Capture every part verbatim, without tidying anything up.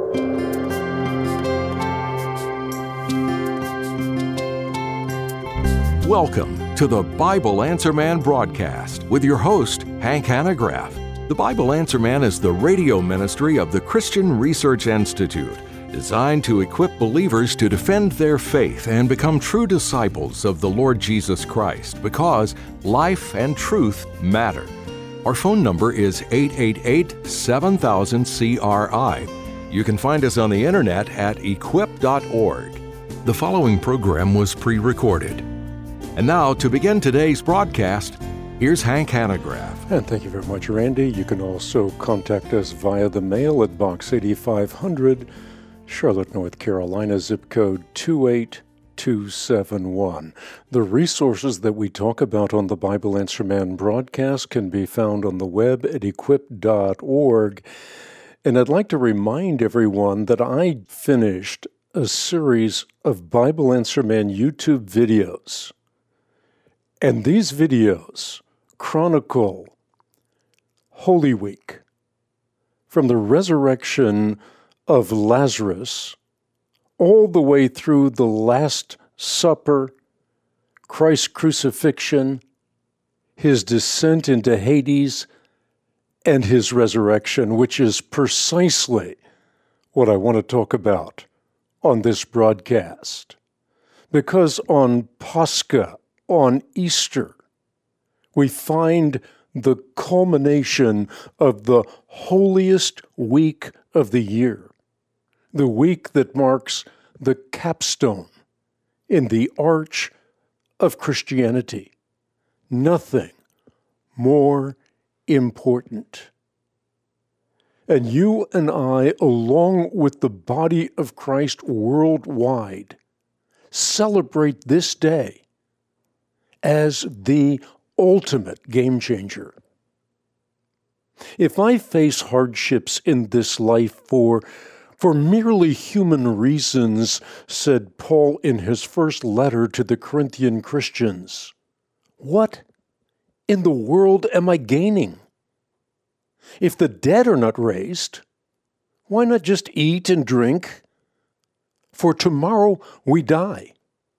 Welcome to the Bible Answer Man broadcast with your host, Hank Hanegraaff. The Bible Answer Man is the radio ministry of the Christian Research Institute, designed to equip believers to defend their faith and become true disciples of the Lord Jesus Christ, because life and truth matter. Our phone number is eight eight eight, seven thousand, C R I. You can find us on the internet at equip dot org. The following program was pre-recorded. And now, to begin today's broadcast, here's Hank Hanegraaff. And thank you very much, Randy. You can also contact us via the mail at Box eighty-five hundred, Charlotte, North Carolina, zip code two eight two seven one. The resources that we talk about on the Bible Answer Man broadcast can be found on the web at equip dot org. And I'd like to remind everyone that I finished a series of Bible Answer Man YouTube videos. And these videos chronicle Holy Week, from the resurrection of Lazarus all the way through the Last Supper, Christ's crucifixion, his descent into Hades, and his resurrection, which is precisely what I want to talk about on this broadcast. Because on Pascha, on Easter, we find the culmination of the holiest week of the year, the week that marks the capstone in the arch of Christianity. Nothing more important. And you and I, along with the body of Christ worldwide, celebrate this day as the ultimate game changer. If I face hardships in this life for, for merely human reasons, said Paul in his first letter to the Corinthian Christians, what in the world am I gaining? If the dead are not raised, why not just eat and drink? For tomorrow we die.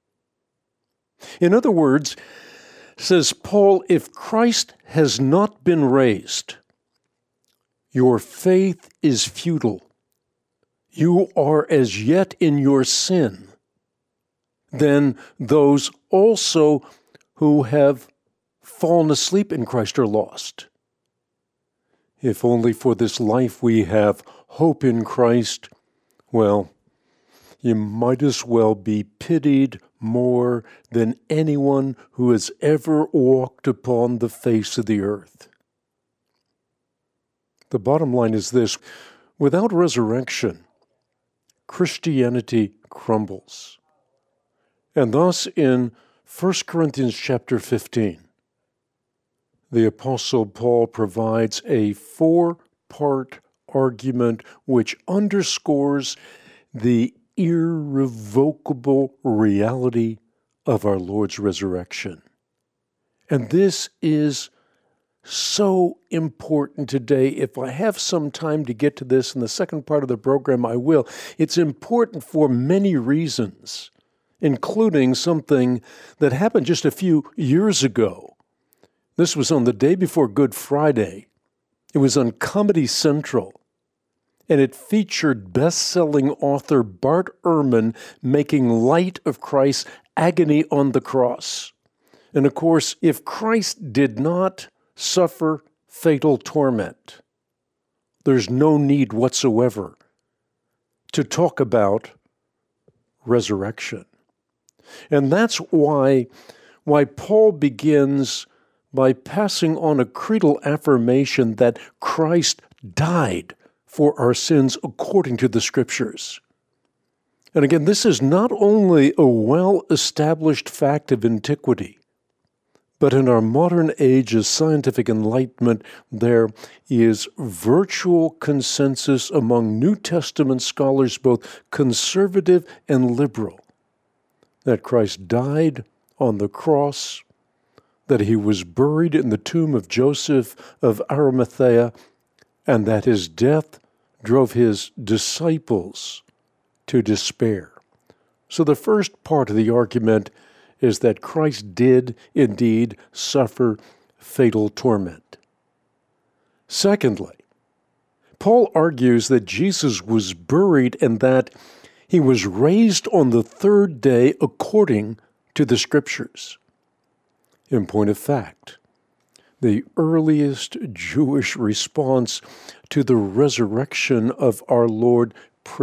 In other words, says Paul, if Christ has not been raised, your faith is futile. You are as yet in your sin. Then those also who have fallen asleep in Christ are lost. If only for this life we have hope in Christ, well, you might as well be pitied more than anyone who has ever walked upon the face of the earth. The bottom line is this: without resurrection, Christianity crumbles. And thus in First Corinthians chapter fifteen, the Apostle Paul provides a four-part argument which underscores the irrevocable reality of our Lord's resurrection. And this is so important today. If I have some time to get to this in the second part of the program, I will. It's important for many reasons, including something that happened just a few years ago. This was on the day before Good Friday. It was on Comedy Central. And it featured best-selling author Bart Ehrman making light of Christ's agony on the cross. And of course, if Christ did not suffer fatal torment, there's no need whatsoever to talk about resurrection. And that's why, why Paul begins by passing on a creedal affirmation that Christ died for our sins according to the Scriptures. And again, this is not only a well-established fact of antiquity, but in our modern age of scientific enlightenment, there is virtual consensus among New Testament scholars, both conservative and liberal, that Christ died on the cross, that he was buried in the tomb of Joseph of Arimathea, and that his death drove his disciples to despair. So the first part of the argument is that Christ did indeed suffer fatal torment. Secondly, Paul argues that Jesus was buried and that he was raised on the third day according to the Scriptures. In point of fact, the earliest Jewish response to the resurrection of our Lord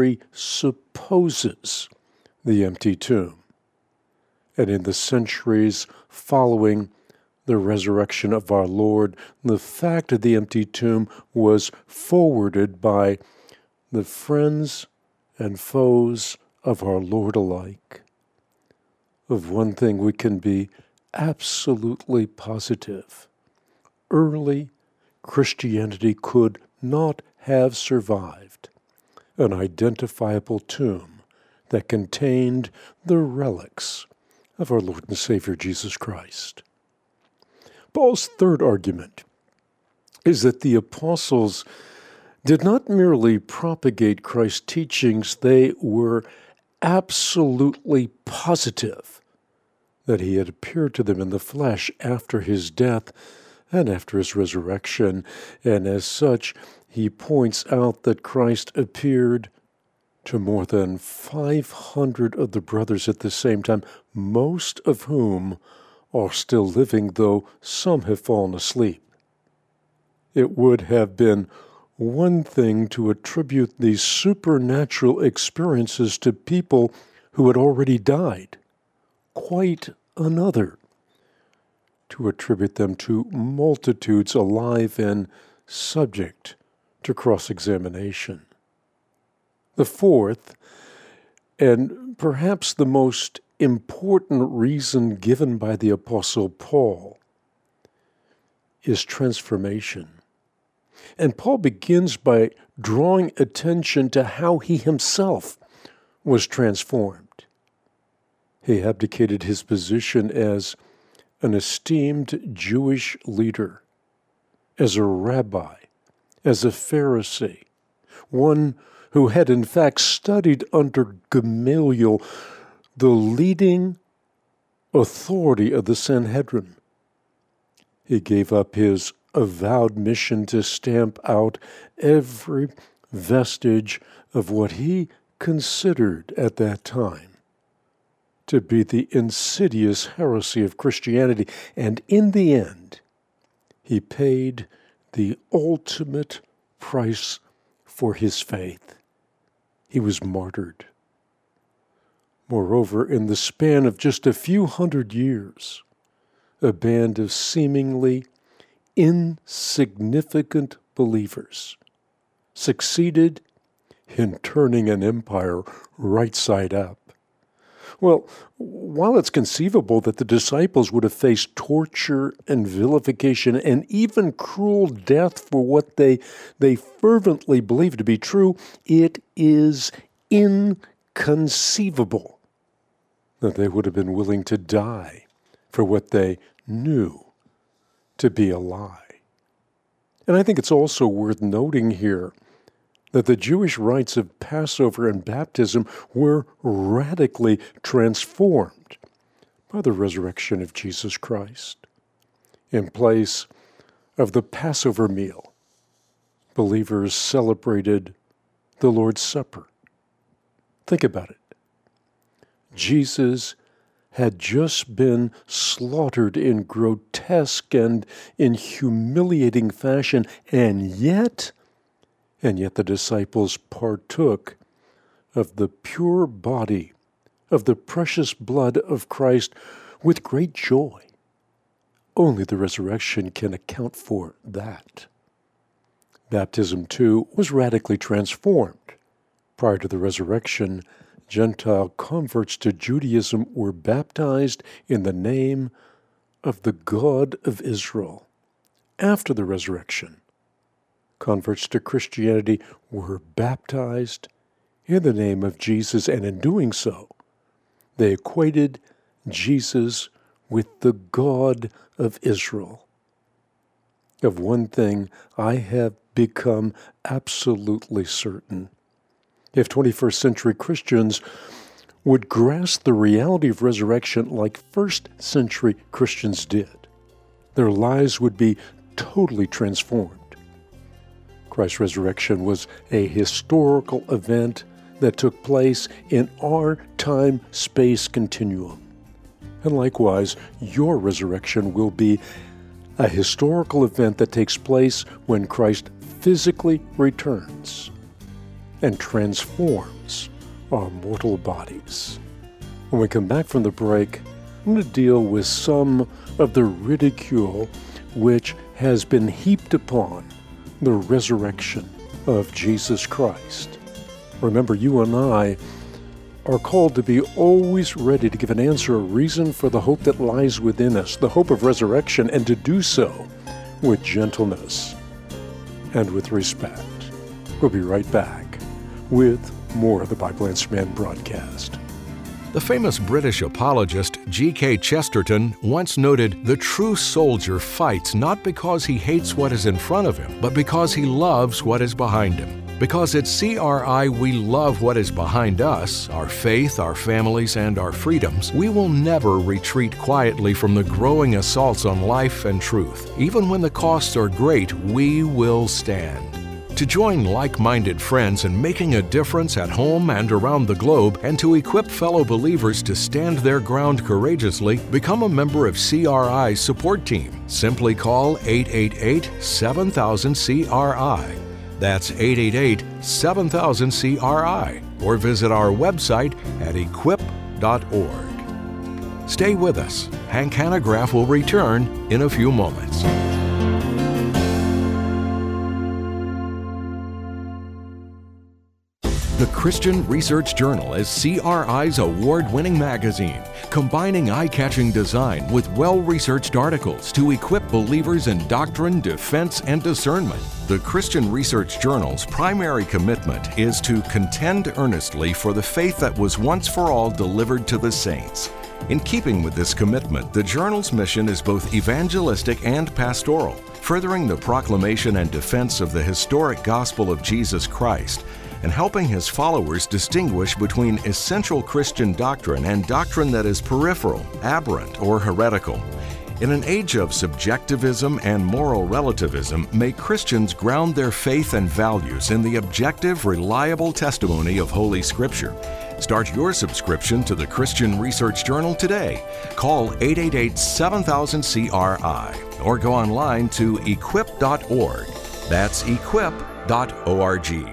presupposes the empty tomb. And in the centuries following the resurrection of our Lord, the fact of the empty tomb was forwarded by the friends and foes of our Lord alike. Of one thing we can be absolutely positive. Early Christianity could not have survived an identifiable tomb that contained the relics of our Lord and Savior Jesus Christ. Paul's third argument is that the apostles did not merely propagate Christ's teachings, they were absolutely positive that he had appeared to them in the flesh after his death and after his resurrection. And as such, he points out that Christ appeared to more than five hundred of the brothers at the same time, most of whom are still living, though some have fallen asleep. It would have been one thing to attribute these supernatural experiences to people who had already died, quite another to attribute them to multitudes alive and subject to cross-examination. The fourth, and perhaps the most important reason given by the Apostle Paul, is transformation. And Paul begins by drawing attention to how he himself was transformed. He abdicated his position as an esteemed Jewish leader, as a rabbi, as a Pharisee, one who had in fact studied under Gamaliel, the leading authority of the Sanhedrin. He gave up his avowed mission to stamp out every vestige of what he considered at that time to be the insidious heresy of Christianity, and in the end, he paid the ultimate price for his faith. He was martyred. Moreover, in the span of just a few hundred years, a band of seemingly insignificant believers succeeded in turning an empire right side up. Well, while it's conceivable that the disciples would have faced torture and vilification and even cruel death for what they, they fervently believed to be true, it is inconceivable that they would have been willing to die for what they knew to be a lie. And I think it's also worth noting here that the Jewish rites of Passover and baptism were radically transformed by the resurrection of Jesus Christ. In place of the Passover meal, believers celebrated the Lord's Supper. Think about it. Jesus had just been slaughtered in grotesque and in humiliating fashion, and yet And yet the disciples partook of the pure body, of the precious blood of Christ with great joy. Only the resurrection can account for that. Baptism, too, was radically transformed. Prior to the resurrection, Gentile converts to Judaism were baptized in the name of the God of Israel. After the resurrection, converts to Christianity were baptized in the name of Jesus, and in doing so, they equated Jesus with the God of Israel. Of one thing I have become absolutely certain. If twenty-first century Christians would grasp the reality of resurrection like first century Christians did, their lives would be totally transformed. Christ's resurrection was a historical event that took place in our time-space continuum. And likewise, your resurrection will be a historical event that takes place when Christ physically returns and transforms our mortal bodies. When we come back from the break, I'm going to deal with some of the ridicule which has been heaped upon the resurrection of Jesus Christ. Remember, you and I are called to be always ready to give an answer, a reason for the hope that lies within us, the hope of resurrection, and to do so with gentleness and with respect. We'll be right back with more of the Bible Answer Man broadcast. The famous British apologist G K Chesterton once noted, "The true soldier fights not because he hates what is in front of him, but because he loves what is behind him. Because at C R I we love what is behind us, our faith, our families, and our freedoms, we will never retreat quietly from the growing assaults on life and truth. Even when the costs are great, we will stand." To join like-minded friends in making a difference at home and around the globe, and to equip fellow believers to stand their ground courageously, become a member of C R I's support team. Simply call eight eight eight, seven thousand, C R I. That's eight eight eight, seven thousand, C R I, or visit our website at equip dot org. Stay with us. Hank Hanegraaff will return in a few moments. The Christian Research Journal is C R I's award-winning magazine, combining eye-catching design with well-researched articles to equip believers in doctrine, defense, and discernment. The Christian Research Journal's primary commitment is to contend earnestly for the faith that was once for all delivered to the saints. In keeping with this commitment, the journal's mission is both evangelistic and pastoral, furthering the proclamation and defense of the historic gospel of Jesus Christ, and helping his followers distinguish between essential Christian doctrine and doctrine that is peripheral, aberrant, or heretical. In an age of subjectivism and moral relativism, may Christians ground their faith and values in the objective, reliable testimony of Holy Scripture. Start your subscription to the Christian Research Journal today. Call eight eight eight, seven thousand, C R I or go online to equip dot org. That's equip dot org.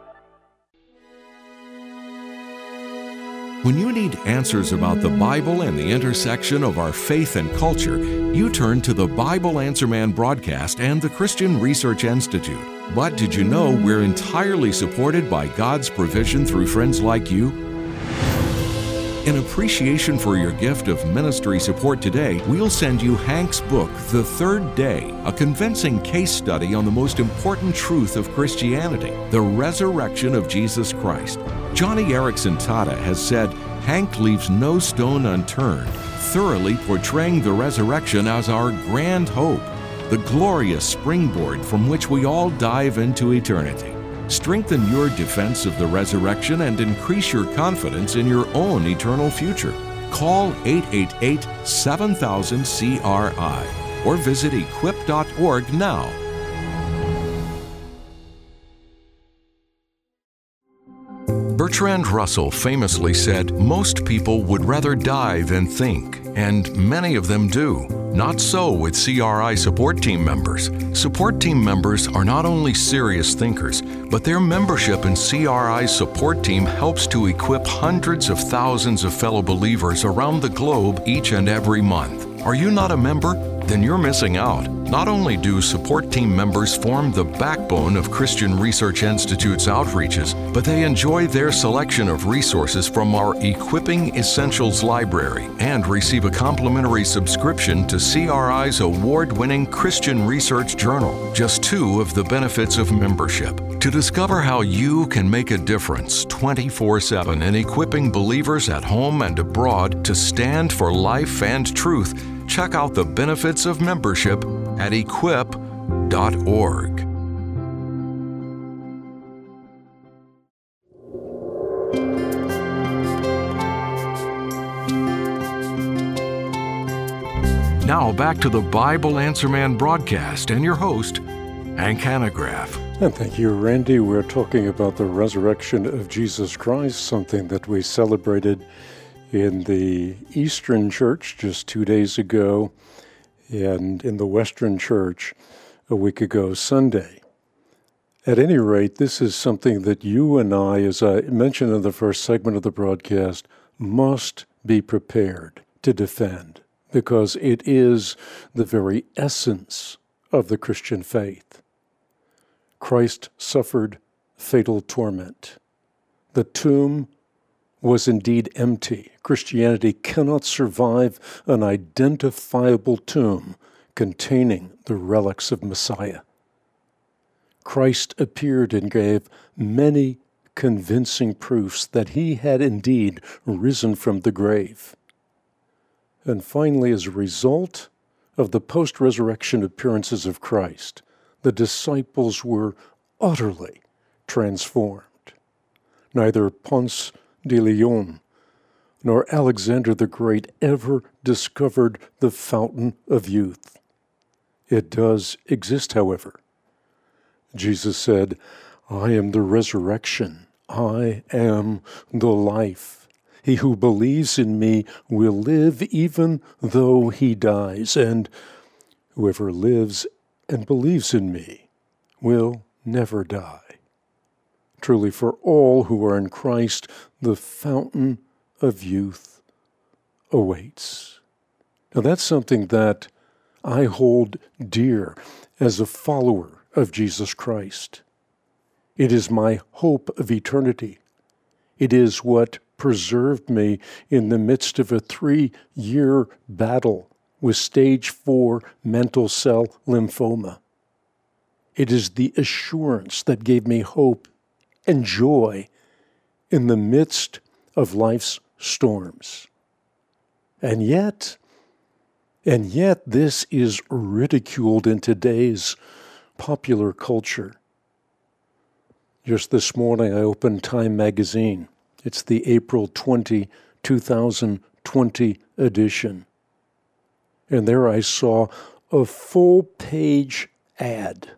When you need answers about the Bible and the intersection of our faith and culture, you turn to the Bible Answer Man broadcast and the Christian Research Institute. But did you know we're entirely supported by God's provision through friends like you? In appreciation for your gift of ministry support today, we'll send you Hank's book, The Third Day, a convincing case study on the most important truth of Christianity, the resurrection of Jesus Christ. Johnny Erickson Tata has said, Hank leaves no stone unturned, thoroughly portraying the resurrection as our grand hope, the glorious springboard from which we all dive into eternity. Strengthen your defense of the resurrection and increase your confidence in your own eternal future. Call eight eight eight, seven thousand, C R I or visit equip dot org now. Bertrand Russell famously said, "Most people would rather die than think, and many of them do. Not so with C R I support team members. Support team members are not only serious thinkers, but their membership in C R I's support team helps to equip hundreds of thousands of fellow believers around the globe each and every month. Are you not a member? Then you're missing out. Not only do support team members form the backbone of Christian Research Institute's outreaches, but they enjoy their selection of resources from our Equipping Essentials library and receive a complimentary subscription to C R I's award-winning Christian Research Journal, just two of the benefits of membership. To discover how you can make a difference twenty-four seven in equipping believers at home and abroad to stand for life and truth, check out the benefits of membership at equip dot org. Now back to the Bible Answer Man broadcast and your host, Hank Hanegraaff. And thank you, Randy. We're talking about the resurrection of Jesus Christ, something that we celebrated in the Eastern Church just two days ago, and in the Western Church a week ago Sunday. At any rate, this is something that you and I, as I mentioned in the first segment of the broadcast, must be prepared to defend, because it is the very essence of the Christian faith. Christ suffered fatal torment. The tomb was indeed empty. Christianity cannot survive an identifiable tomb containing the relics of Messiah. Christ appeared and gave many convincing proofs that he had indeed risen from the grave. And finally, as a result of the post-resurrection appearances of Christ, the disciples were utterly transformed. Neither Ponce de Leon nor Alexander the Great ever discovered the fountain of youth. It does exist, however. Jesus said, "I am the resurrection. I am the life. He who believes in me will live even though he dies, and whoever lives and believes in me will never die." Truly, for all who are in Christ, the fountain of youth awaits. Now, that's something that I hold dear as a follower of Jesus Christ. It is my hope of eternity. It is what preserved me in the midst of a three-year battle with stage four mantle cell lymphoma. It is the assurance that gave me hope and joy in the midst of life's storms. And yet, and yet this is ridiculed in today's popular culture. Just this morning I opened Time magazine. It's the April twentieth, two thousand twenty edition. And there I saw a full-page ad.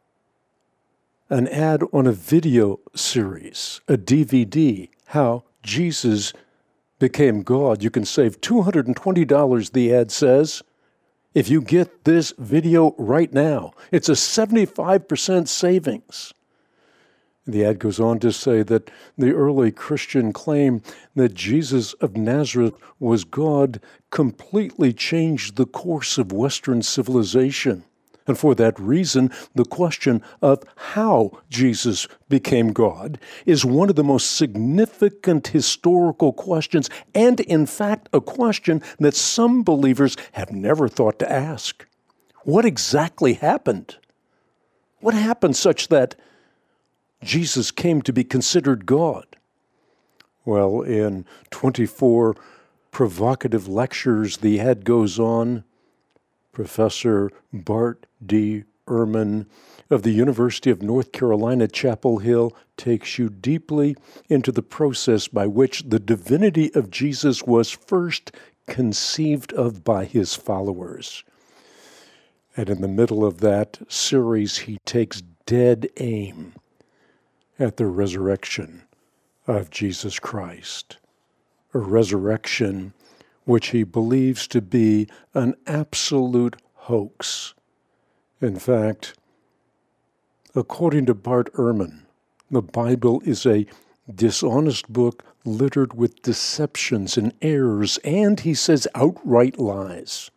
An ad on a video series, a D V D, How Jesus Became God. You can save two hundred twenty dollars, the ad says, if you get this video right now. It's a seventy-five percent savings. The ad goes on to say that the early Christian claim that Jesus of Nazareth was God completely changed the course of Western civilization. And for that reason, the question of how Jesus became God is one of the most significant historical questions, and in fact, a question that some believers have never thought to ask. What exactly happened? What happened such that Jesus came to be considered God? Well, in twenty-four provocative lectures, the ad goes on. Professor Bart D. Ehrman of the University of North Carolina, Chapel Hill, takes you deeply into the process by which the divinity of Jesus was first conceived of by his followers. And in the middle of that series, he takes dead aim at the resurrection of Jesus Christ, a resurrection which he believes to be an absolute hoax. In fact, according to Bart Ehrman, the Bible is a dishonest book littered with deceptions and errors, and he says outright lies.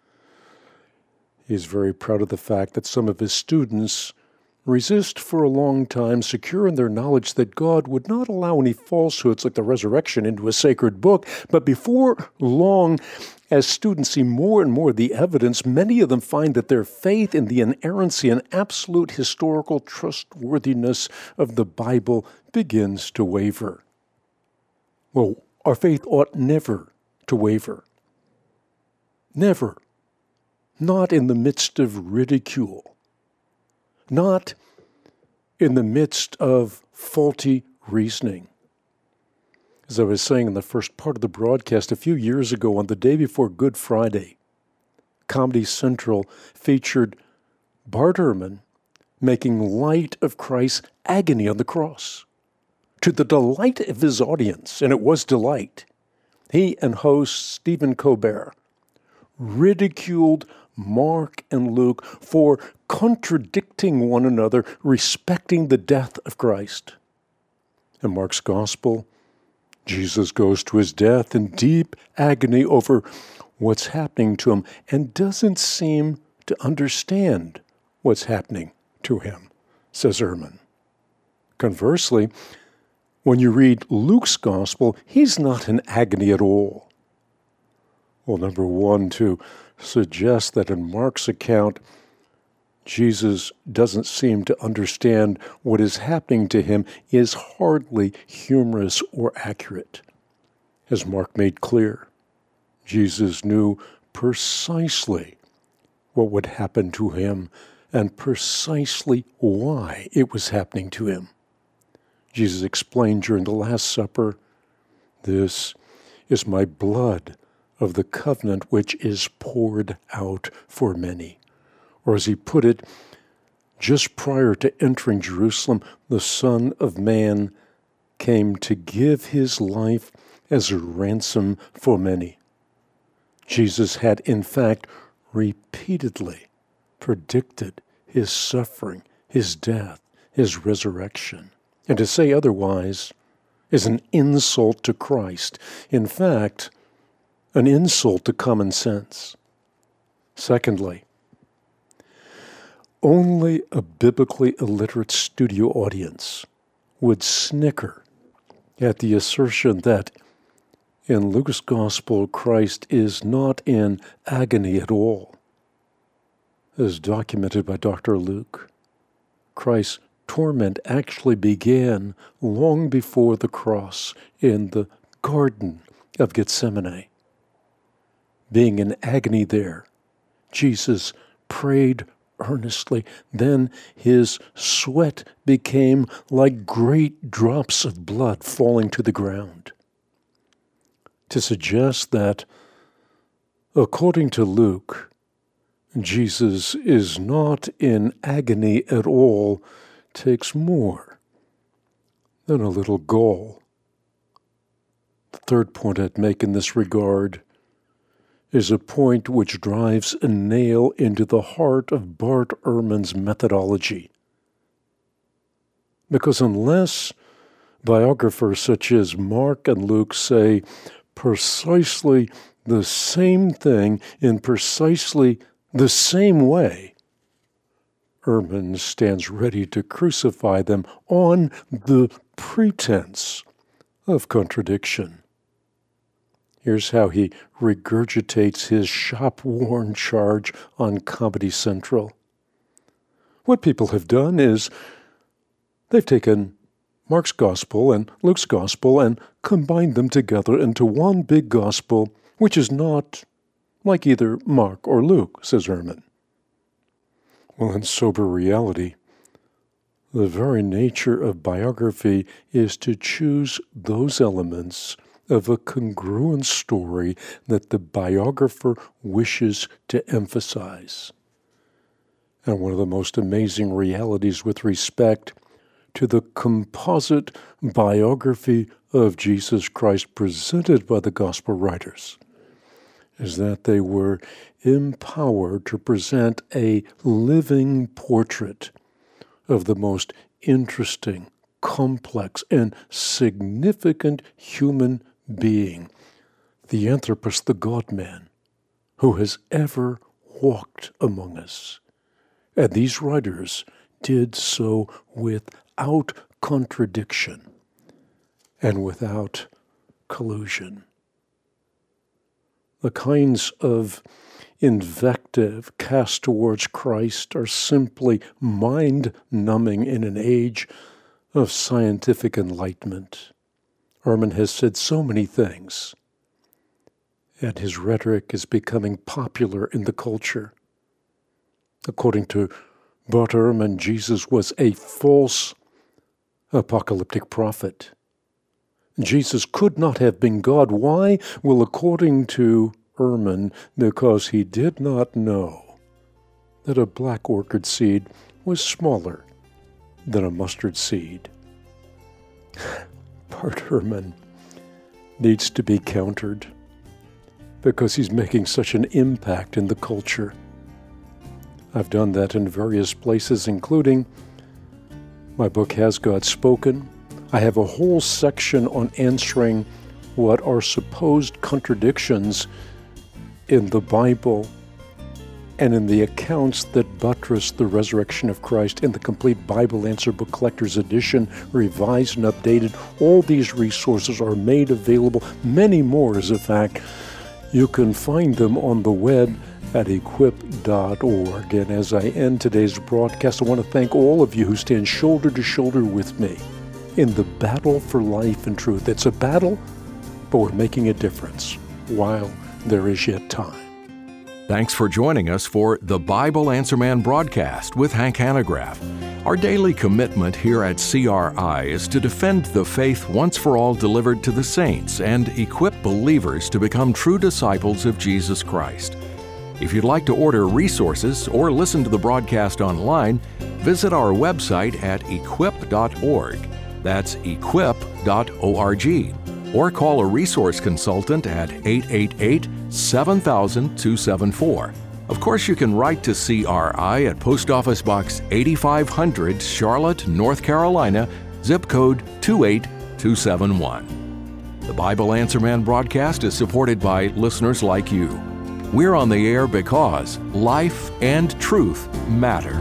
He's very proud of the fact that some of his students resist for a long time, secure in their knowledge that God would not allow any falsehoods like the resurrection into a sacred book. But before long, as students see more and more of the evidence, many of them find that their faith in the inerrancy and absolute historical trustworthiness of the Bible begins to waver. Well, our faith ought never to waver. Never. Not in the midst of ridicule. not in the midst of faulty reasoning. As I was saying in the first part of the broadcast, a few years ago, on the day before Good Friday, Comedy Central featured Bart Ehrman making light of Christ's agony on the cross. To the delight of his audience, and it was delight, he and host Stephen Colbert ridiculed Mark and Luke for contradicting one another, respecting the death of Christ. In Mark's gospel, Jesus goes to his death in deep agony over what's happening to him and doesn't seem to understand what's happening to him, says Ehrman. Conversely, when you read Luke's gospel, he's not in agony at all. Well, number one, to suggest that in Mark's account, Jesus doesn't seem to understand what is happening to him is hardly humorous or accurate. As Mark made clear, Jesus knew precisely what would happen to him and precisely why it was happening to him. Jesus explained during the Last Supper, "This is my blood of the covenant which is poured out for many." Or as he put it, just prior to entering Jerusalem, the Son of Man came to give his life as a ransom for many. Jesus had, in fact, repeatedly predicted his suffering, his death, his resurrection. And to say otherwise is an insult to Christ. In fact, an insult to common sense. Secondly, only a biblically illiterate studio audience would snicker at the assertion that in Luke's gospel, Christ is not in agony at all. As documented by Doctor Luke, Christ's torment actually began long before the cross in the Garden of Gethsemane. Being in agony there, Jesus prayed earnestly. Then his sweat became like great drops of blood falling to the ground. To suggest that, according to Luke, Jesus is not in agony at all takes more than a little gall. The third point I'd make in this regard is a point which drives a nail into the heart of Bart Ehrman's methodology. Because unless biographers such as Mark and Luke say precisely the same thing in precisely the same way, Ehrman stands ready to crucify them on the pretense of contradiction. Here's how he regurgitates his shop-worn charge on Comedy Central. What people have done is they've taken Mark's gospel and Luke's gospel and combined them together into one big gospel, which is not like either Mark or Luke, says Ehrman. Well, in sober reality, the very nature of biography is to choose those elements of a congruent story that the biographer wishes to emphasize. And one of the most amazing realities with respect to the composite biography of Jesus Christ presented by the gospel writers is that they were empowered to present a living portrait of the most interesting, complex, and significant human being, the Anthropos, the God-man, who has ever walked among us. And these writers did so without contradiction and without collusion. The kinds of invective cast towards Christ are simply mind-numbing in an age of scientific enlightenment. Ehrman has said so many things, and his rhetoric is becoming popular in the culture. According to Bart Ehrman, Jesus was a false apocalyptic prophet. Jesus could not have been God. Why? Well, according to Ehrman, because he did not know that a black orchid seed was smaller than a mustard seed. Bart Ehrman needs to be countered because he's making such an impact in the culture. I've done that in various places, including my book, Has God Spoken? I have a whole section on answering what are supposed contradictions in the Bible and in the accounts that buttress the resurrection of Christ in the Complete Bible Answer Book Collector's Edition, revised and updated. All these resources are made available, many more as a fact. You can find them on the web at equip dot org. And as I end today's broadcast, I want to thank all of you who stand shoulder to shoulder with me in the battle for life and truth. It's a battle, but we're making a difference while there is yet time. Thanks for joining us for the Bible Answer Man broadcast with Hank Hanegraaff. Our daily commitment here at C R I is to defend the faith once for all delivered to the saints and equip believers to become true disciples of Jesus Christ. If you'd like to order resources or listen to the broadcast online, visit our website at equip dot org. That's equip dot org. Or call a resource consultant at eight eight eight, seven thousand, two seven four. Of course, you can write to C R I at Post Office Box eighty-five hundred, Charlotte, North Carolina, zip code two eight two seven one. The Bible Answer Man broadcast is supported by listeners like you. We're on the air because life and truth matter.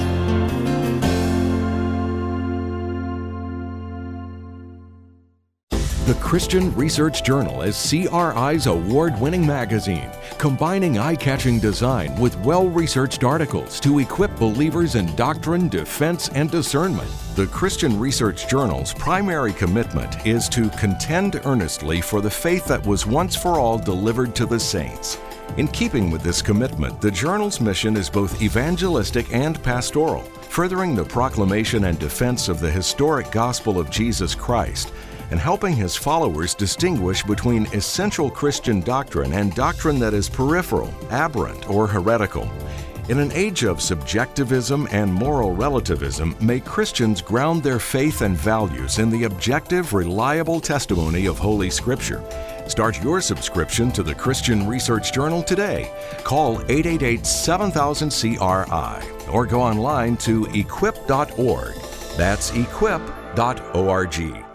The Christian Research Journal is C R I's award-winning magazine, combining eye-catching design with well-researched articles to equip believers in doctrine, defense, and discernment. The Christian Research Journal's primary commitment is to contend earnestly for the faith that was once for all delivered to the saints. In keeping with this commitment, the journal's mission is both evangelistic and pastoral, furthering the proclamation and defense of the historic gospel of Jesus Christ, and helping his followers distinguish between essential Christian doctrine and doctrine that is peripheral, aberrant, or heretical. In an age of subjectivism and moral relativism, may Christians ground their faith and values in the objective, reliable testimony of Holy Scripture. Start your subscription to the Christian Research Journal today. Call eight eight eight, seven thousand, C R I or go online to equip dot org. That's equip dot org.